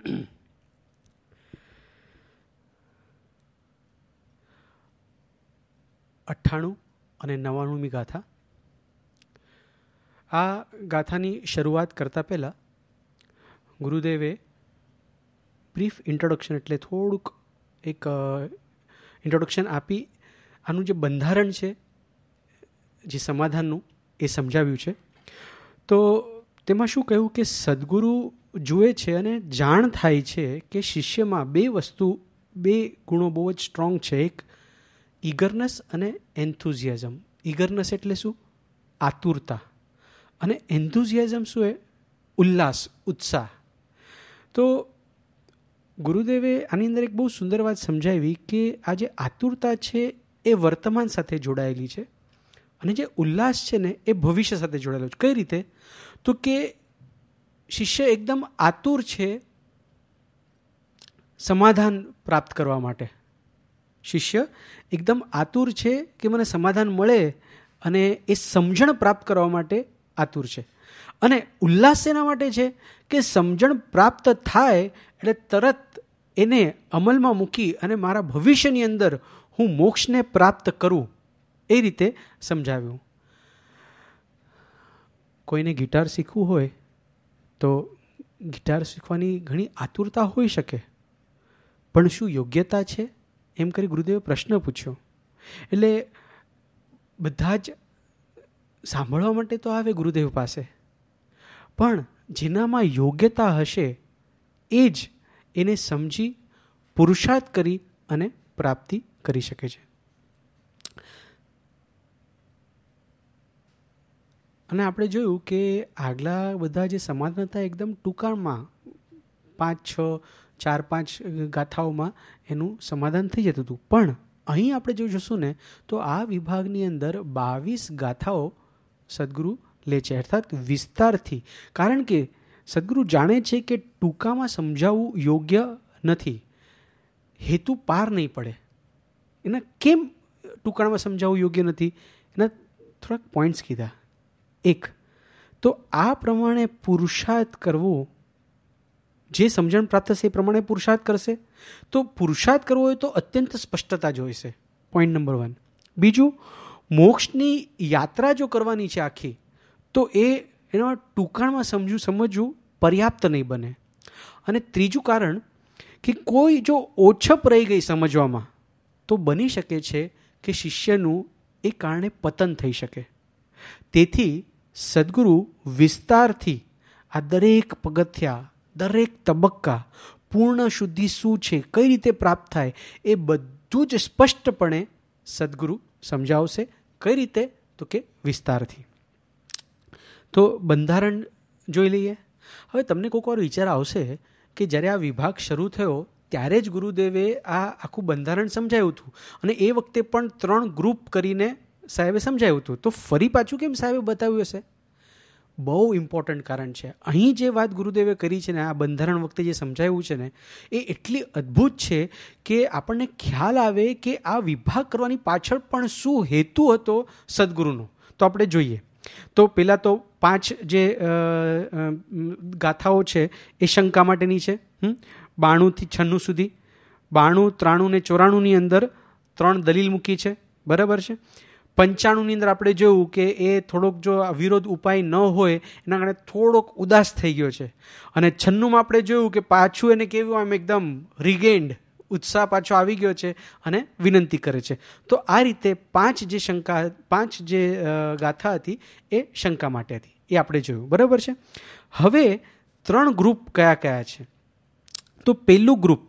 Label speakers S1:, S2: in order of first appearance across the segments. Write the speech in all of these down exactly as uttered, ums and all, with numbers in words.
S1: અઠ્ઠાણું અને નવ્વાણુંમી ગાથા. આ ગાથાની શરૂઆત કરતાં પહેલાં ગુરુદેવે બ્રીફ ઇન્ટ્રોડક્શન એટલે થોડુંક એક ઇન્ટ્રોડક્શન આપી આનું જે બંધારણ છે જે સમાધાનનું એ સમજાવ્યું છે. તો તેમાં શું કહ્યું કે સદગુરુ જુએ છે અને જાણ થાય છે કે શિષ્યમાં બે વસ્તુ બે ગુણો બહુ જ સ્ટ્રોંગ છે. એક ઈગરનેસ અને એન્થુઝિયાઝમ. ઈગરનેસ એટલે શું? આતુરતા. અને એન્થુઝિયાઝમ શું એ? ઉલ્લાસ, ઉત્સાહ. તો ગુરુદેવે આની અંદર એક બહુ સુંદર વાત સમજાવી કે આ જે આતુરતા છે એ વર્તમાન સાથે જોડાયેલી છે અને જે ઉલ્લાસ છે ને એ ભવિષ્ય સાથે જોડાયેલો છે. કઈ રીતે? તો કે શિષ્ય એકદમ આતુર છે સમાધાન પ્રાપ્ત કરવા માટે. શિષ્ય એકદમ આતુર છે કે મને સમાધાન મળે અને એ સમજણ પ્રાપ્ત કરવા માટે આતુર છે. અને ઉલ્લાસ શેના માટે છે? કે સમજણ પ્રાપ્ત થાય એટલે તરત એને અમલમાં મૂકી અને મારા ભવિષ્યની અંદર હું મોક્ષને પ્રાપ્ત કરું, એ રીતે સમજાવ્યું. કોઈને ગિટાર શીખવું હોય તો ગિટાર શીખવાની ઘણી આતુરતા હોઈ શકે, પણ શું યોગ્યતા છે? એમ કરી ગુરુદેવે પ્રશ્ન પૂછ્યો. એટલે બધા જ સાંભળવા માટે તો આવે ગુરુદેવ પાસે, પણ જેનામાં યોગ્યતા હશે એ જ એને સમજી પુરુષાર્થ કરી અને પ્રાપ્તિ કરી શકે છે. અને આપણે જોયું કે આગલા બધા જે સમાધાન હતા એકદમ ટૂંકાણમાં પાંચ છ ચાર પાંચ ગાથાઓમાં એનું સમાધાન થઈ જતું હતું. પણ અહીં આપણે જો જોશું ને તો આ વિભાગની અંદર બાવીસ ગાથાઓ સદગુરુ લે છે, અર્થાત વિસ્તારથી. કારણ કે સદગુરુ જાણે છે કે ટૂંકામાં સમજાવવું યોગ્ય નથી, હેતુ પાર નહીં પડે. એના કેમ ટૂંકામાં સમજાવવું યોગ્ય નથી? એના થોડાક પોઈન્ટ્સ કીધા. એક તો આ પ્રમાણે પુરુષાર્થ કરવો, જે સમજણ પ્રાપ્ત થશે એ પ્રમાણે પુરુષાર્થ કરશે. તો પુરુષાર્થ કરવો હોય તો અત્યંત સ્પષ્ટતા જોઈશે, પોઈન્ટ નંબર વન. બીજું, મોક્ષની યાત્રા જો કરવાની છે આખી, તો એ એના ટૂંકાણમાં સમજવું સમજવું પર્યાપ્ત નહીં બને. અને ત્રીજું કારણ કે કોઈ જો ઓછપ રહી ગઈ સમજવામાં તો બની શકે છે કે શિષ્યનું એ કારણે પતન થઈ શકે. તેથી સદગુરુ વિસ્તારથી આ દરેક પગથિયા, દરેક તબક્કા, પૂર્ણ શુદ્ધિ શું છે, કઈ રીતે પ્રાપ્ત થાય, એ બધું જ સ્પષ્ટપણે સદગુરુ સમજાવશે. કઈ રીતે? તો કે વિસ્તારથી. તો બંધારણ જોઈ લઈએ. હવે તમને કોઈક વાર વિચાર આવશે કે જ્યારે આ વિભાગ શરૂ થયો ત્યારે જ ગુરુદેવે આ આખું બંધારણ સમજાવ્યું હતું અને એ વખતે પણ ત્રણ ગ્રુપ કરીને સાહેબે સમજાવ્યું હતું, તો ફરી પાછું કેમ સાહેબે બતાવ્યું હશે? બહુ ઇમ્પોર્ટન્ટ કારણ છે. અહીં જે વાત ગુરુદેવે કરી છે ને, આ બંધારણ વખતે જે સમજાવ્યું છે ને, એ એટલી અદ્ભુત છે કે આપણને ખ્યાલ આવે કે આ વિભાગ કરવાની પાછળ પણ શું હેતુ હતો સદગુરુનો. તો આપણે જોઈએ. તો પહેલાં તો પાંચ જે ગાથાઓ છે એ શંકા માટેની છે. બાણુંથી છન્નું સુધી, બાણું, ત્રાણું ને ચોરાણુંની અંદર ત્રણ દલીલ મૂકી છે, બરાબર છે. પંચાણુંની અંદર આપણે જોયું કે એ થોડોક જો વિરોધ ઉપાય ન હોય એના કારણે થોડોક ઉદાસ થઈ ગયો છે. અને છન્નુંમાં આપણે જોયું કે પાછું એને કેવું આમ એકદમ રિગેન્ડ, ઉત્સાહ પાછો આવી ગયો છે અને વિનંતી કરે છે. તો આ રીતે પાંચ જે શંકા પાંચ જે ગાથા હતી એ શંકા માટે હતી, એ આપણે જોયું, બરાબર છે. હવે ત્રણ ગ્રુપ કયા કયા છે? તો પહેલું ગ્રુપ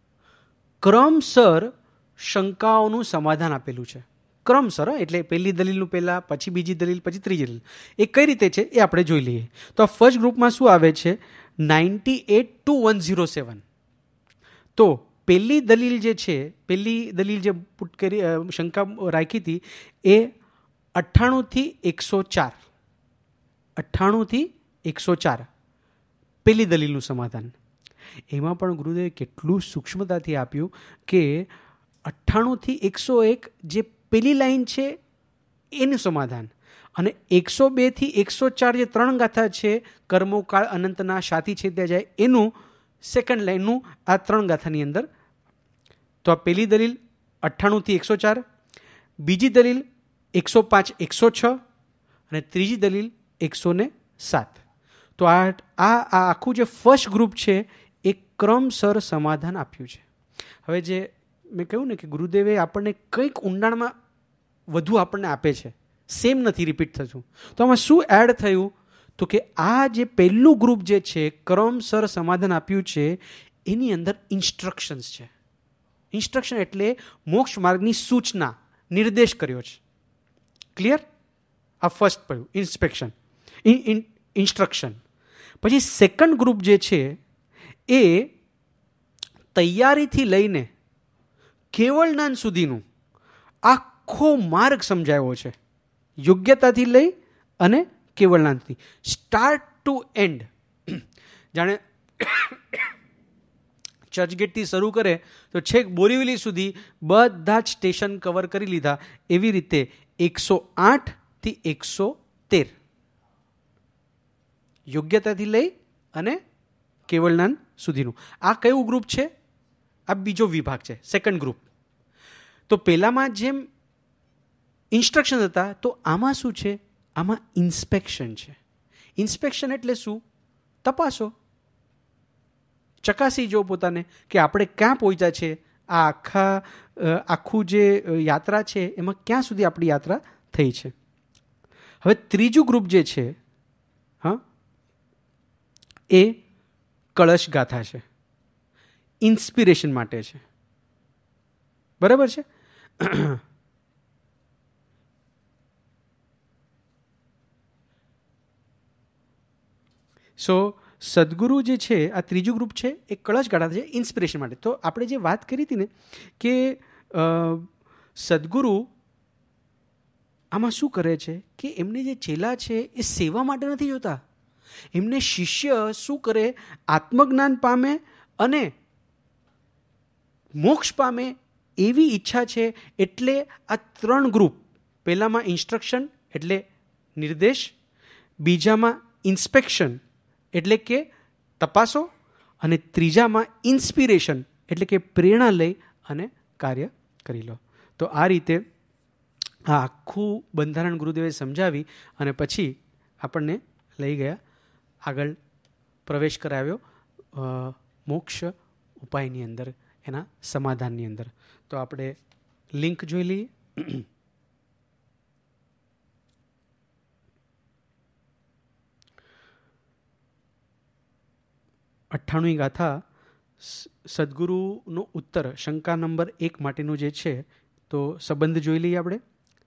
S1: ક્રમસર શંકાઓનું સમાધાન આપેલું છે. ક્રમસર, એટલે પહેલી દલીલનું પહેલાં, પછી બીજી દલીલ, પછી ત્રીજી દલીલ. એ કઈ રીતે છે એ આપણે જોઈ લઈએ. તો આ ફર્સ્ટ ગ્રુપમાં શું આવે છે? Ninety eight two one zero seven. તો પહેલી દલીલ જે છે, પહેલી દલીલ જે પુટ કરી શંકા રાખી હતી એ અઠ્ઠાણુંથી એકસો ચાર અઠ્ઠાણુંથી એકસો ચાર પહેલી દલીલનું સમાધાન. એમાં પણ ગુરુદેવે કેટલું સૂક્ષ્મતાથી આપ્યું કે અઠ્ઠાણુંથી એકસો એક જે પહેલી લાઈન છે એનું સમાધાન, અને એકસો બેથી એકસો ચાર જે ત્રણ ગાથા છે, કર્મો કાળ અનંતના સાથી છેદ્યા જાય, એનું સેકન્ડ લાઇનનું આ ત્રણ ગાથાની અંદર. તો આ પહેલી દલીલ અઠ્ઠાણુંથી એકસો ચાર, બીજી દલીલ એકસો પાંચ એકસો છ અને ત્રીજી દલીલ એકસો ને સાત. તો આ આ આખું જે ફર્સ્ટ ગ્રુપ છે એ ક્રમસર સમાધાન આપ્યું છે. હવે જે મેં કહ્યું ને કે ગુરુદેવે આપણને કંઈક ઊંડાણમાં વધુ આપણને આપે છે, સેમ નથી રિપીટ થતું. તો આમાં શું એડ થયું? તો કે આ જે પહેલું ગ્રુપ જે છે ક્રમસર સમાધાન આપ્યું છે એની અંદર ઇન્સ્ટ્રક્શન્સ છે. ઇન્સ્ટ્રક્શન એટલે મોક્ષ માર્ગની સૂચના, નિર્દેશ કર્યો છે. ક્લિયર? આ ફર્સ્ટ પડ્યું ઇન્સ્પેક્શન ઇન્સ્ટ્રક્શન. પછી સેકન્ડ ગ્રુપ જે છે એ તૈયારીથી લઈને કેવળ જ્ઞાન સુધીનું આખો માર્ગ સમજાવ્યો છે. યોગ્યતાથી લઈ અને કેવળ જ્ઞાનથી સ્ટાર્ટ ટુ એન્ડ. જાણે ચર્ચગેટથી શરૂ કરે તો છેક બોરીવલી સુધી બધા જ સ્ટેશન કવર કરી લીધા. એવી રીતે એકસો આઠથી એકસો તેર યોગ્યતાથી લઈ અને કેવળ જ્ઞાન સુધીનું. આ કયું ગ્રુપ છે? આ બીજો વિભાગ છે, સેકન્ડ ગ્રુપ. તો પહેલામાં જેમ ઇન્સ્ટ્રક્શન હતા, તો આમાં શું છે? આમાં ઇન્સ્પેક્શન છે. ઇન્સ્પેક્શન એટલે શું? તપાસો, ચકાસી જો પોતાને કે આપણે ક્યાં પહોંચ્યા છે, આ આખા આખું જે યાત્રા છે એમાં ક્યાં સુધી આપણી યાત્રા થઈ છે. હવે ત્રીજું ગ્રુપ જે છે હા એ કળશ ગાથા છે, ઇન્સ્પિરેશન માટે છે. બરાબર છે? સો સદગુરુ જે છે, આ ત્રીજું ગ્રુપ છે એ કળશ ગાથા છે ઇન્સ્પિરેશન માટે. તો આપણે જે વાત કરી હતી ને કે સદગુરુ આમાં શું કરે છે કે એમને જે ચેલા છે એ સેવા માટે નથી જોતા. એમને શિષ્ય શું કરે? આત્મજ્ઞાન પામે અને મોક્ષ પામે એવી ઈચ્છા છે. એટલે આ ત્રણ ગ્રુપ, પહેલામાં ઇન્સ્ટ્રક્શન એટલે નિર્દેશ, બીજામાં ઇન્સ્પેક્શન એટલે કે તપાસો, અને ત્રીજામાં ઇન્સ્પિરેશન એટલે કે પ્રેરણા લઈ અને કાર્ય કરી લો. તો આ રીતે આ આખું બંધારણ ગુરુદેવે સમજાવી અને પછી આપણને લઈ ગયા, આગળ પ્રવેશ કરાવ્યો મોક્ષ ઉપાયની અંદર, એના સમાધાનની અંદર. તો આપણે લિંક જોઈ લઈએ. અઠ્ઠાણું ગાથા સદગુરુનો ઉત્તર શંકા નંબર એક માટેનું જે છે તો સંબંધ જોઈ લઈએ આપણે.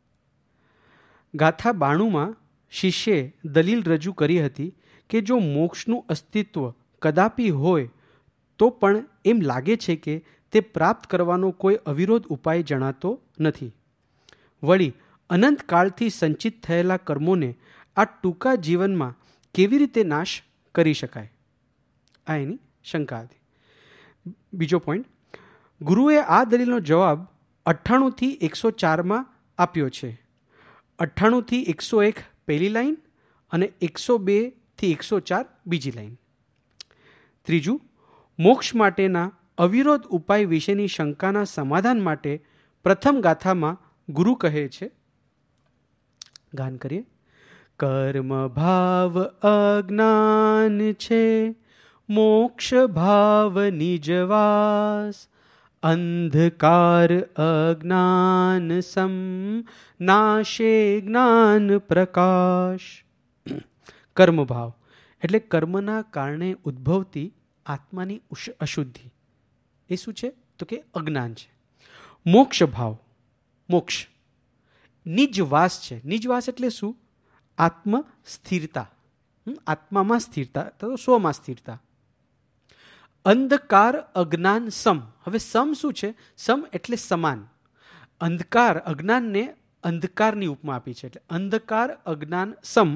S1: ગાથા બાણુંમાં શિષ્યે દલીલ રજૂ કરી હતી કે જો મોક્ષનું અસ્તિત્વ કદાપી હોય તો પણ એમ લાગે છે કે તે પ્રાપ્ત કરવાનો કોઈ અવિરોધ ઉપાય જણાતો નથી. વળી અનંતકાળથી સંચિત થયેલા કર્મોને આ ટૂંકા જીવનમાં કેવી રીતે નાશ કરી શકાય? આ એની શંકા હતી. બીજો પોઈન્ટ, ગુરુએ આ દલીલનો જવાબ અઠ્ઠાણુંથી એકસો ચારમાં આપ્યો છે. અઠ્ઠાણુંથી એકસો એક પહેલી લાઈન અને એકસો બેથી એકસો ચાર બીજી લાઈન. ત્રીજું, મોક્ષ માટેના અવિરોધ ઉપાય વિશેની શંકાના સમાધાન માટે પ્રથમ ગાથામાં ગુરુ કહે છે, ગાન કરીએ. કર્મ ભાવ અજ્ઞાન છે, મોક્ષ ભાવ નિજવાસ, અંધકાર અજ્ઞાન સમ, નાશે જ્ઞાન પ્રકાશ. કર્મ ભાવ એટલે કર્મના કારણે ઉદ્ભવતી આત્માની અશુદ્ધિ. એ શું છે? તો કે અજ્ઞાન છે. મોક્ષ ભાવ, મોક્ષ નિજવાસ છે. નિજવાસ એટલે શું? આત્મ સ્થિરતા, આત્મામાં સ્થિરતા, તો સ્વમાં સ્થિરતા. અંધકાર અજ્ઞાન સમ. હવે સમ શું છે? સમ એટલે સમાન. અંધકાર અજ્ઞાનને અંધકારની ઉપમા આપી છે, એટલે અંધકાર અજ્ઞાન સમ.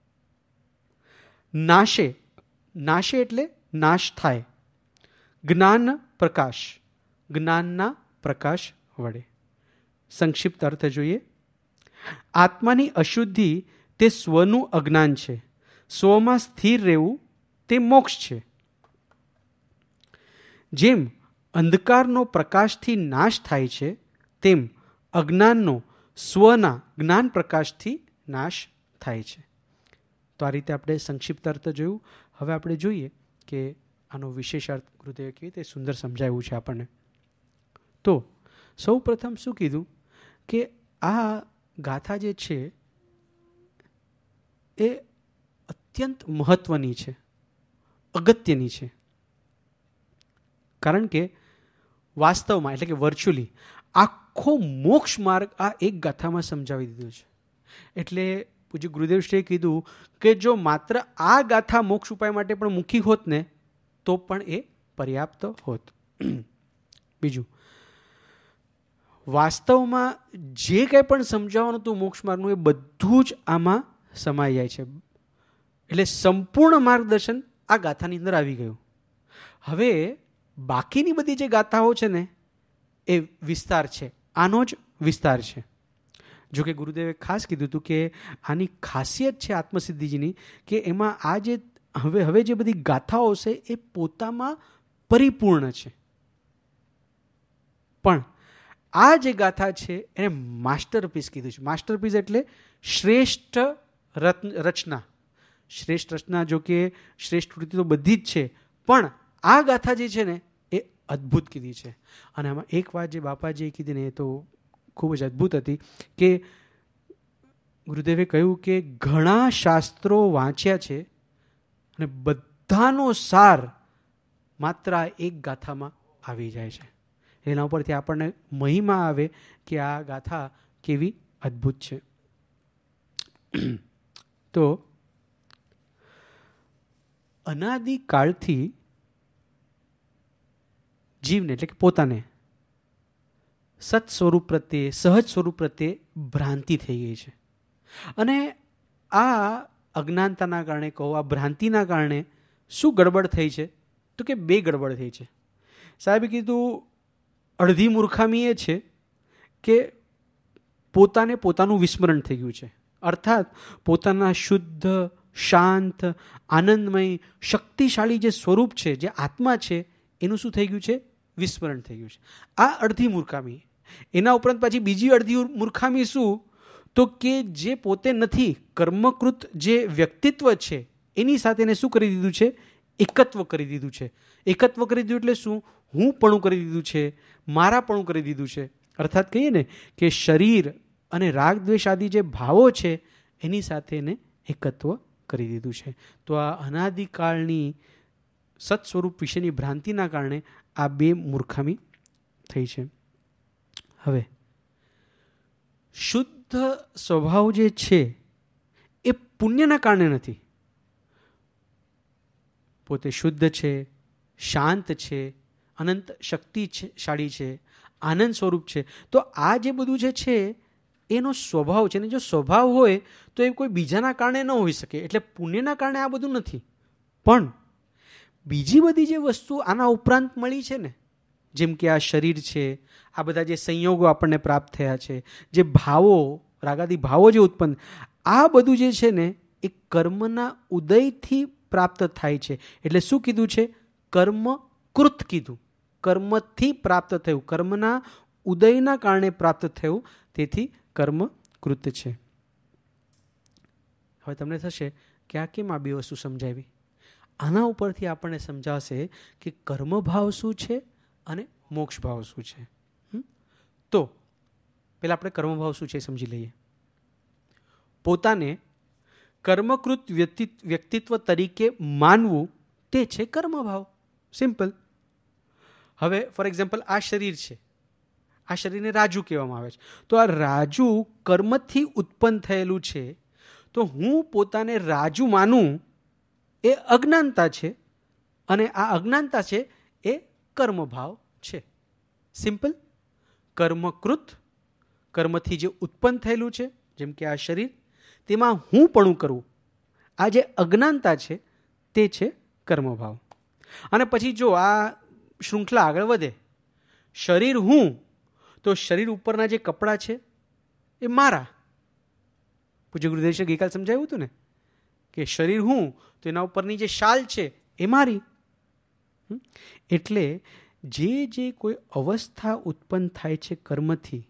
S1: નાશે, નાશે એટલે નાશ થાય. જ્ઞાન પ્રકાશ, જ્ઞાનના પ્રકાશ વડે. સંક્ષિપ્ત અર્થ જોઈએ. આત્માની અશુદ્ધિ તે સ્વનું અજ્ઞાન છે, સ્વમાં સ્થિર રહેવું તે મોક્ષ છે. જેમ અંધકારનો પ્રકાશથી નાશ થાય છે તેમ અજ્ઞાનનો સ્વના જ્ઞાન પ્રકાશથી નાશ થાય છે. તો આ રીતે આપણે સંક્ષિપ્ત અર્થ જોયું. હવે આપણે જોઈએ કે આનો વિશેષ અર્થ ગુરુદેવે કેવી રીતે સુંદર સમજાવ્યું છે આપણને. તો સૌ પ્રથમ શું કીધું કે આ ગાથા જે છે એ અત્યંત મહત્વની છે, અગત્યની છે. કારણ કે વાસ્તવમાં એટલે કે વર્ચ્યુઅલી આખો મોક્ષ માર્ગ આ એક ગાથામાં સમજાવી દીધો છે. એટલે પૂજ્ય ગુરુદેવશ્રીએ કીધું કે જો માત્ર આ ગાથા મોક્ષ ઉપાય માટે પણ મૂકી હોત ને તો પણ એ પર્યાપ્ત હોત. બીજું, વાસ્તવમાં જે કંઈ પણ સમજાવવાનું હતું મોક્ષ માર્ગનું એ બધું જ આમાં સમાઈ જાય છે. એટલે સંપૂર્ણ માર્ગદર્શન આ ગાથાની અંદર આવી ગયું. હવે બાકીની બધી જે ગાથાઓ છે ને એ વિસ્તાર છે, આનો જ વિસ્તાર છે. જો કે ગુરુદેવે ખાસ કીધું હતું કે આની ખાસિયત છે આત્મસિદ્ધિજીની કે એમાં આ જે હવે હવે જે બધી ગાથાઓ છે એ પોતામાં પરિપૂર્ણ છે. પણ આ જે ગાથા છે એને માસ્ટરપીસ કીધું છે. માસ્ટરપીસ એટલે શ્રેષ્ઠ રચના. શ્રેષ્ઠ રચના જો કે શ્રેષ્ઠ કૃતિ તો બધી જ છે, પણ આ ગાથા જે છે ને એ અદ્ભુત કીધી છે. અને આમાં એક વાત જે બાપાજીએ કીધી ને એ તો ખૂબ જ અદ્ભુત હતી કે ગુરુદેવે કહ્યું કે ઘણા શાસ્ત્રો વાંચ્યા છે અને બધાનો સાર માત્ર આ એક ગાથામાં આવી જાય છે. એના ઉપરથી આપણને મહિમા આવે કે આ ગાથા કેવી અદ્ભુત છે. તો અનાદિકાળથી જીવને એટલે કે પોતાને સત સ્વરૂપ પ્રત્યે, સહજ સ્વરૂપ પ્રત્યે ભ્રાંતિ થઈ ગઈ છે. અને આ અજ્ઞાનતાના કારણે કહો, આ ભ્રાંતિના કારણે શું ગડબડ થઈ છે તો કે બે ગડબડ થઈ છે. સાહેબે કીધું અડધી મૂર્ખામી એ છે કે પોતાને પોતાનું વિસ્મરણ થઈ ગયું છે. અર્થાત પોતાના શુદ્ધ, શાંત, આનંદમય, શક્તિશાળી જે સ્વરૂપ છે, જે આત્મા છે, એનું શું થઈ ગયું છે? વિસ્મરણ થઈ ગયું છે. આ અડધી મૂર્ખામી. એના ઉપરાંત પાછી બીજી અડધી મૂર્ખામી શું તો કે જે પોતે નથી, કર્મકૃત જે વ્યક્તિત્વ છે એની સાથે એને શું કરી દીધું છે? એકત્વ કરી દીધું છે. એકત્વ કરી દીધું એટલે શું? હું પણ કરી દીધું છે, મારા પણ કરી દીધું છે. અર્થાત કહીએ ને કે શરીર અને રાગ દ્વેષ આદિ જે ભાવો છે એની સાથે એને એકત્વ કરી દીધું છે. તો આ અનાદિકાળની સત સ્વરૂપ વિશેની ભ્રાંતિના કારણે આ બે મૂર્ખામી થઈ છે. હવે શુદ્ધ સ્વભાવ જે છે એ પુણ્યના કારણે નથી. પોતે શુદ્ધ છે, શાંત છે, અનંત શક્તિશાળી છે, આનંદ સ્વરૂપ છે. તો આ જે બધું જે છે એનો સ્વભાવ છે. ને જો સ્વભાવ હોય તો એ કોઈ બીજાના કારણે ન હોઈ શકે. એટલે પુણ્યના કારણે આ બધું નથી. પણ બીજી બધી જે વસ્તુ આના ઉપરાંત મળી છે ને, જેમ કે આ શરીર છે, આ બધા જે સંયોગો આપણને પ્રાપ્ત થયા છે, જે ભાવો, રાગાદી ભાવો જે ઉત્પન્ન, આ બધું જે છે ને એ કર્મના ઉદયથી પ્રાપ્ત થાય છે. એટલે શું કીધું છે? કર્મકૃત કીધું. કર્મથી પ્રાપ્ત થયું, કર્મના ઉદયના કારણે પ્રાપ્ત થયું, તેથી કર્મકૃત છે. હવે તમને થશે કે આ કેમ આ બે વસ્તુ સમજાવી? આના ઉપરથી આપણને સમજાશે કે કર્મભાવ શું છે અને મોક્ષ ભાવ શું છે. તો પહેલા આપણે કર્મભાવ શું છે સમજી લઈએ. પોતાને કર્મકૃત વ્યક્તિત્વ તરીકે માનવું તે છે કર્મભાવ. સિમ્પલ. હવે ફોર એક્ઝામ્પલ આ શરીર છે, આ શરીરને રાજુ કહેવામાં આવે છે. તો આ રાજુ કર્મથી ઉત્પન્ન થયેલું છે. તો હું પોતાને રાજુ માનું એ અજ્ઞાનતા છે, અને આ અજ્ઞાનતા છે એ કર્મભાવ છે. સિમ્પલ. કર્મકૃત, કર્મથી જે ઉત્પન્ન થયેલું છે, જેમ કે આ શરીર, તેમાં હું પણ કરવું, આ જે અજ્ઞાનતા છે તે છે કર્મભાવ. અને પછી જો આ શૃંખલા આગળ વધે, શરીર હું, તો શરીર ઉપરના જે કપડાં છે એ મારા. પૂજ્ય ગુરુદેવે ગઈકાલ સમજાવ્યું હતું ને કે શરીર હું તો એના ઉપરની જે શાલ છે એ મારી. એટલે જે જે કોઈ અવસ્થા ઉત્પન્ન થાય છે કર્મથી,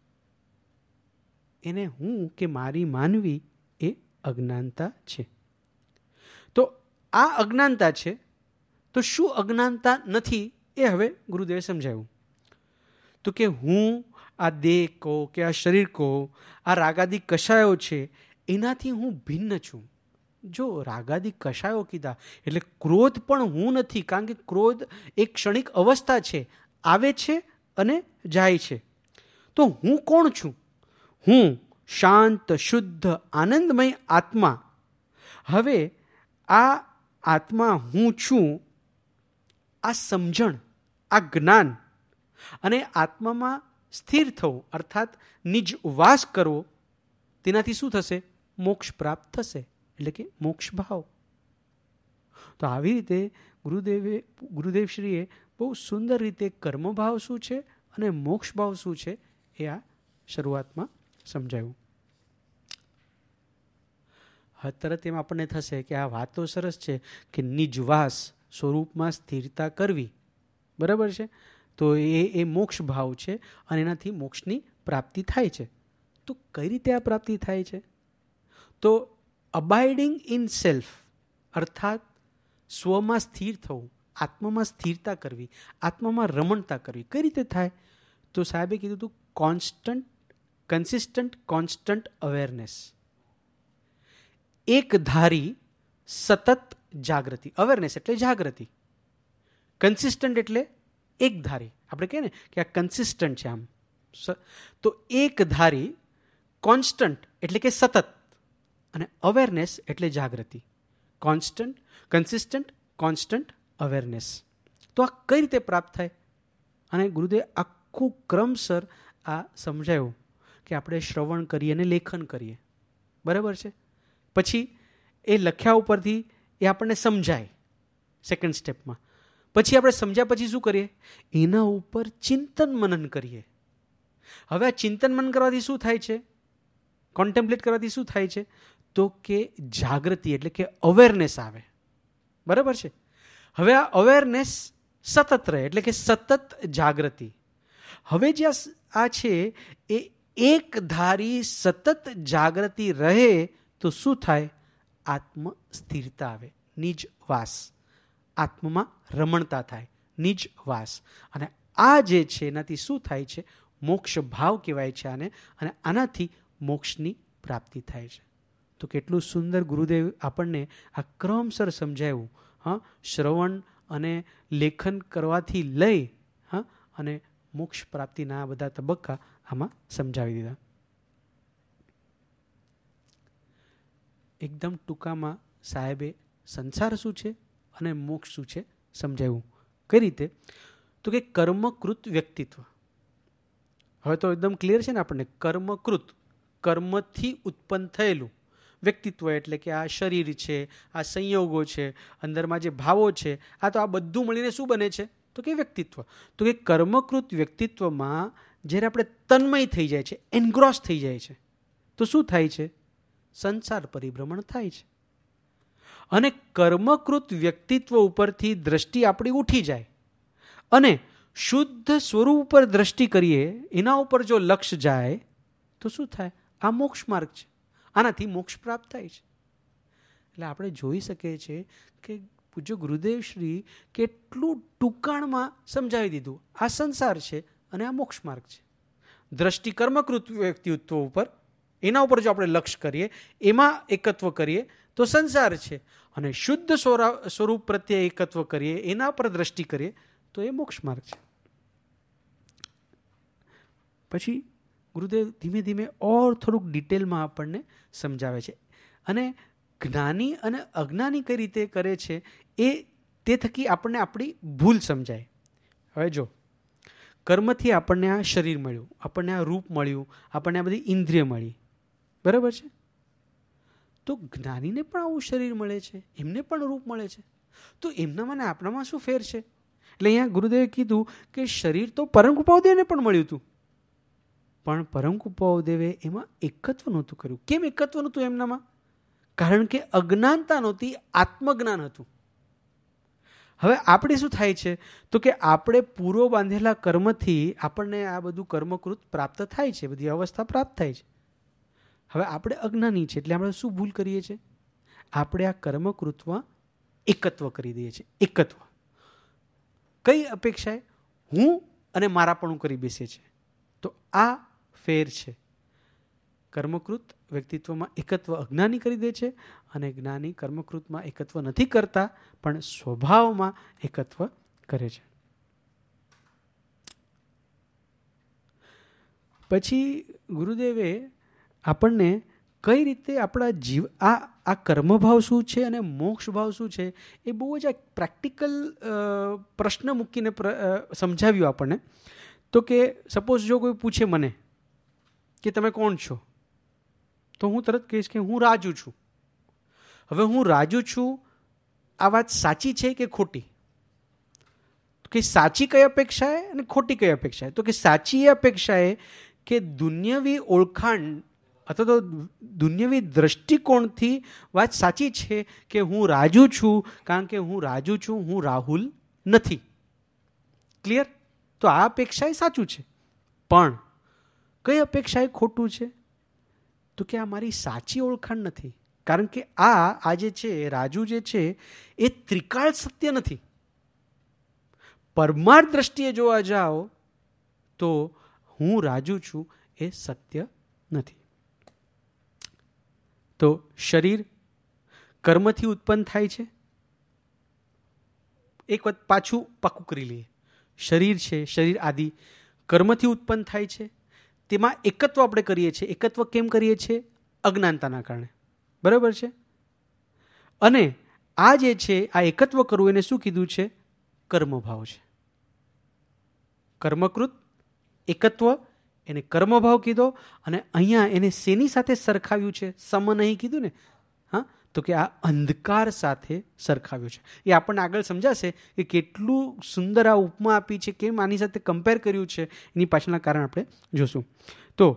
S1: એને હું કે મારી માનવી એ અજ્ઞાનતા છે. તો આ અજ્ઞાનતા છે, તો શું અજ્ઞાનતા નથી એ હવે ગુરુદેવે સમજાવ્યું. તો કે હું આ દેહ કહો કે આ શરીર કહો, આ રાગાદી કષાયો છે, એનાથી હું ભિન્ન છું. જો રાગાદી કષાયો કીધા એટલે ક્રોધ પણ હું નથી, કારણ કે ક્રોધ એક ક્ષણિક અવસ્થા છે, આવે છે અને જાય છે. તો હું કોણ છું? હું શાંત શુદ્ધ આનંદમય આત્મા. હવે આ આત્મા હું છું, આ સમજણ, આ જ્ઞાન અને આત્મામાં સ્થિર થવું અર્થાત નિજ વાસ કરવો, તેનાથી શું થશે? મોક્ષ પ્રાપ્ત થશે, એટલે કે મોક્ષ ભાવ. તો આવી રીતે ગુરુદેવે ગુરુદેવશ્રીએ બહુ સુંદર રીતે કર્મભાવ શું છે અને મોક્ષ ભાવ શું છે એ આ શરૂઆતમાં સમજાવ્યું. તરત એમ આપણને થશે કે આ વાત તો સરસ છે કે નિજવાસ સ્વરૂપમાં સ્થિરતા કરવી, બરાબર છે, તો એ એ મોક્ષ ભાવ છે અને એનાથી મોક્ષની પ્રાપ્તિ થાય છે. તો કઈ રીતે આ પ્રાપ્તિ થાય છે? તો અબાઇડિંગ ઇન સેલ્ફ અર્થાત સ્વમાં સ્થિર થવું, આત્મામાં સ્થિરતા કરવી, આત્મામાં રમણતા કરવી. કઈ રીતે થાય? તો સાહેબે કીધું હતું કોન્સ્ટન્ટ કન્સિસ્ટન્ટ કોન્સ્ટન્ટ અવેરનેસ, એક ધારી સતત જાગૃતિ. અવેરનેસ એટલે જાગૃતિ, કન્સિસ્ટન્ટ એટલે એક ધારી. આપણે કહીએ ને કે આ કન્સિસ્ટન્ટ છે આમ, તો એક ધારી, કોન્સ્ટન્ટ એટલે કે સતત, અને અવેરનેસ એટલે જાગૃતિ. Constant, consistent, constant awareness. તો આ કઈ રીતે પ્રાપ્ત થાય? અને ગુરુદેવ આખું ક્રમસર આ સમજાયું કે આપણે શ્રવણ કરીએ અને લેખન કરીએ, બરાબર છે. પછી એ લખ્યા ઉપરથી એ આપણને સમજાય સેકન્ડ સ્ટેપમાં. પછી આપણે સમજ્યા પછી શું કરીએ? એના ઉપર ચિંતન મનન કરીએ. હવે આ ચિંતન મનન કરવાથી શું થાય છે? કોન્ટેમ્પલેટ કરવાથી શું થાય છે? તો કે જાગૃતિ એટલે કે અવેરનેસ આવે, બરાબર છે. હવે આ અવેરનેસ સતત રહે એટલે કે સતત જાગૃતિ. હવે જે આ છે એ એક ધારી સતત જાગૃતિ રહે તો શું થાય? આત્મ સ્થિરતા આવે, નિજ વાસ, આત્મમાં રમણતા થાય, નિજ વાસ. અને આ જે છે એનાથી શું થાય છે? મોક્ષ ભાવ કહેવાય છે આને, અને આનાથી મોક્ષની પ્રાપ્તિ થાય છે. તો કેટલું સુંદર ગુરુદેવ આપણને આ ક્રમસર સમજાવ્યું. હા, શ્રવણ અને લેખન કરવાથી લઈ હા અને મોક્ષ પ્રાપ્તિના આ બધા તબક્કા આમાં સમજાવી દીધા. એકદમ ટૂંકામાં સાહેબે સંસાર શું છે અને મોક્ષ શું છે સમજાવ્યું. કઈ રીતે? તો કે કર્મકૃત વ્યક્તિત્વ. હવે તો એકદમ ક્લિયર છે ને આપણને. કર્મકૃત, કર્મથી ઉત્પન્ન થયેલું વ્યક્તિત્વ એટલે કે આ શરીર છે, આ સંયોગો છે, અંદરમાં જે ભાવો છે, આ તો આ બધું મળીને શું બને છે? તો કે વ્યક્તિત્વ. તો કે કર્મકૃત વ્યક્તિત્વમાં જ્યારે આપણે તન્મય થઈ જાય છે, એનગ્રોસ થઈ જાય છે, તો શું થાય છે? સંસાર પરિભ્રમણ થાય છે. અને કર્મકૃત વ્યક્તિત્વ ઉપરથી દ્રષ્ટિ આપણી ઉઠી જાય અને શુદ્ધ સ્વરૂપ ઉપર દ્રષ્ટિ કરીએ, એના ઉપર જો લક્ષ્ય જાય તો શું થાય? આ મોક્ષ માર્ગ છે, આનાથી મોક્ષ પ્રાપ્ત થાય છે. એટલે આપણે જોઈ શકીએ છીએ કે પૂજ્ય ગુરુદેવ શ્રી કેટલું ટૂંકાણમાં સમજાવી દીધું. આ સંસાર છે અને આ મોક્ષ માર્ગ છે. દ્રષ્ટિ કર્મકૃત વ્યક્તિત્વ ઉપર, એના ઉપર જો આપણે લક્ષ્ય કરીએ, એમાં એકત્વ કરીએ તો સંસાર છે, અને શુદ્ધ સ્વરૂપ પ્રત્યે એકત્વ કરીએ, એના પર દ્રષ્ટિ કરીએ તો એ મોક્ષ માર્ગ છે. પછી ગુરુદેવ ધીમે ધીમે ઓર થોડુંક ડિટેલમાં આપણને સમજાવે છે. અને જ્ઞાની અને અજ્ઞાની કઈ રીતે કરે છે એ તે થકી આપણને આપણી ભૂલ સમજાય. હવે જો કર્મથી આપણને આ શરીર મળ્યું, આપણને આ રૂપ મળ્યું, આપણને આ બધી ઇન્દ્રિય મળી, બરાબર છે. તો જ્ઞાનીને પણ આવું શરીર મળે છે, એમને પણ રૂપ મળે છે, તો એમનામાં ને આપણામાં શું ફેર છે? એટલે અહીંયા ગુરુદેવે કીધું કે શરીર તો પરમ કૃપાદેવને પણ મળ્યું હતું, પણ પરમ કૃપાદેવે એમાં એકત્વ નહોતું કર્યું. કેમ એકત્વ નહોતું એમનામાં? કારણ કે અજ્ઞાનતા નહોતી, આત્મજ્ઞાન હતું. હવે આપણે શું થાય છે તો કે આપણે પૂર્વ બાંધેલા કર્મથી આપણને આ બધું કર્મકૃત પ્રાપ્ત થાય છે, બધી અવસ્થા પ્રાપ્ત થાય છે. હવે આપણે અજ્ઞાની છે એટલે આપણે શું ભૂલ કરીએ છીએ? આપણે આ કર્મકૃતમાં એકત્વ કરી દઈએ છીએ. એકત્વ કઈ અપેક્ષાએ? હું અને મારાપણું કરી બેસે છે. તો આ ફેર છે. કર્મકૃત વ્યક્તિત્વમાં એકત્વ અજ્ઞાની કરી દે છે અને જ્ઞાની કર્મકૃતમાં એકત્વ નથી કરતા પણ સ્વભાવમાં એકત્વ કરે છે. પછી ગુરુદેવે આપણને કઈ રીતે આપણા જીવ આ આ કર્મભાવ શું છે અને મોક્ષ ભાવ શું છે એ બહુ જ આ પ્રેક્ટિકલ પ્રશ્ન મૂકીને સમજાવ્યું આપણને. તો કે સપોઝ જો કોઈ પૂછે મને કે તમે કોણ છો, તો હું તરત કહીશ કે હું રાજુ છું. હવે હું રાજુ છું, આ વાત સાચી છે કે ખોટી? કે સાચી કઈ અપેક્ષાએ અને ખોટી કઈ અપેક્ષાએ? તો કે સાચી એ અપેક્ષાએ કે દુન્યવી ઓળખાણ અથવા તો દુન્યવી દ્રષ્ટિકોણથી વાત સાચી છે કે હું રાજુ છું, કારણ કે હું રાજુ છું, હું રાહુલ નથી. ક્લિયર? તો આ અપેક્ષા એ સાચું છે. પણ કઈ અપેક્ષા એ ખોટું છે? તો કે આ મારી સાચી ઓળખાણ નથી, કારણ કે આ આ જે છે રાજુ જે છે એ ત્રિકાળ સત્ય નથી. પરમાર્થ દ્રષ્ટિએ જોવા જાઓ તો હું રાજુ છું એ સત્ય નથી. તો શરીર કર્મથી ઉત્પન્ન થાય છે. એક વખત પાછું પાકું કરી લઈએ. શરીર છે, શરીર આદિ કર્મથી ઉત્પન્ન થાય છે. તેમાં એકત્વ આપણે કરીએ છીએ. એકત્વ કેમ કરીએ છીએ? અજ્ઞાનતાના કારણે. બરાબર છે? અને આ જે છે આ એકત્વ કરવું એને શું કીધું છે? કર્મભાવ છે. કર્મકૃત એકત્વ એને કર્મભાવ કીધો. અને અહીંયા એને શેની સાથે સરખાવ્યું છે? સમ નહીં કીધું ને. હા, તો કે આ અંધકાર સાથે સરખાવ્યું છે. એ આપણને આગળ સમજાશે કે કેટલું સુંદર આ ઉપમા આપી છે, કેમ આની સાથે કમ્પેર કર્યું છે, એની પાછળના કારણ આપણે જોશું. તો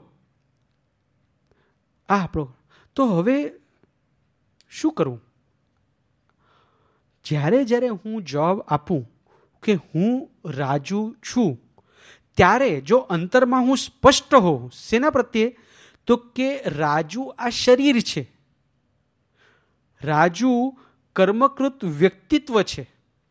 S1: આ આપણો તો હવે શું કરવું? જ્યારે જ્યારે હું જવાબ આપું કે હું રાજુ છું, ત્યારે જો અંતરમાં હું સ્પષ્ટ હોઉં શેના પ્રત્યે? તો કે રાજુ આ શરીર છે, રાજુ કર્મકૃત વ્યક્તિત્વ છે,